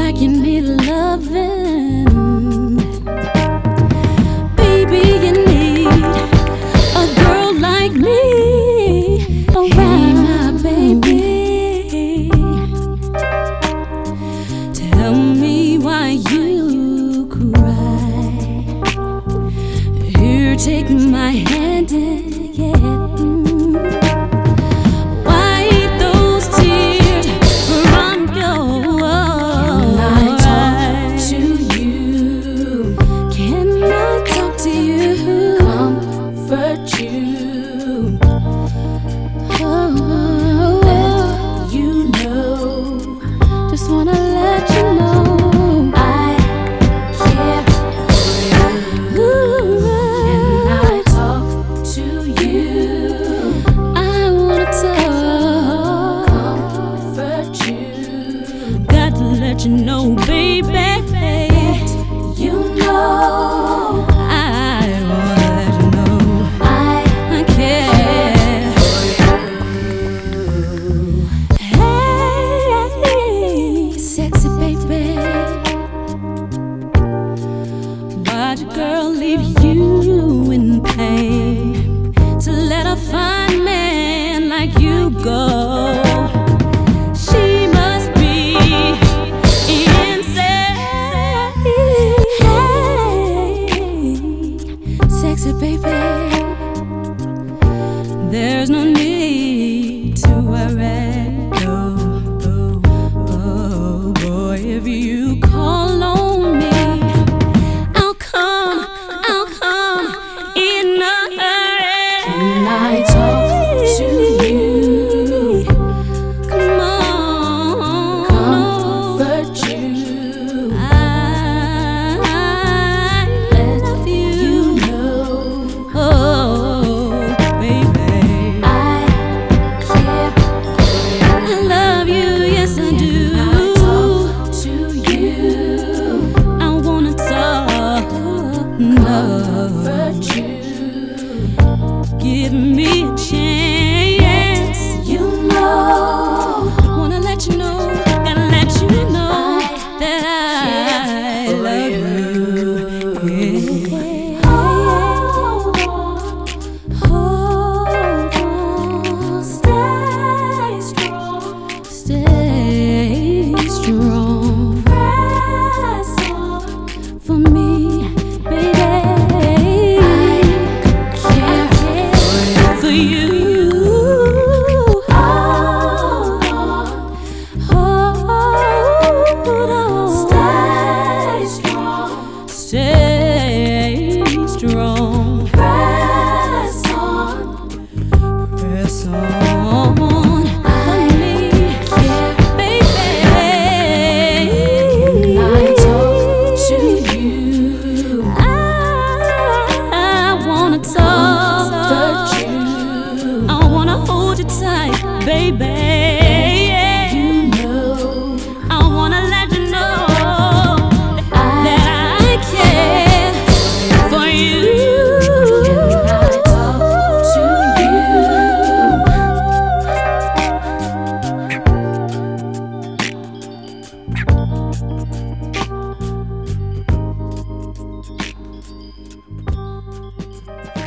like you need loving. Baby, you need a girl like me around, my baby. Tell me why you cry. Here, take my hand and wipe those tears from your eyes. Can I talk to you? Can I talk to you? Comfort you. Let you know. Just wanna let you know I care for you. Can I talk to you? I wanna talk. Comfort you. Got to let you know, baby. You know I wanna let you know I care for you. Hey, sexy baby, why'd your girl leave you in pain to let a fine man like you go? She must be insane. Hey, sexy baby, there's no need to worry. Oh boy, if you call on me, I'll come in a hurry. Can I talk to you? Come on, comfort you. I love you. You know, oh baby, I care for you. I love you, yes I do. To you, I wanna talk, comfort you. Give me a chance. You know, wanna let you know, gotta let you know that I love you. Yeah. Oh, stay strong, stay strong. Press on for me, baby. I care for you. Stay strong, stay strong. Press on for me, yeah, baby. Can I talk to you? I wanna talk, you. I wanna hold you tight, baby. You know, I wanna let you know that I care for you. Can I talk to you?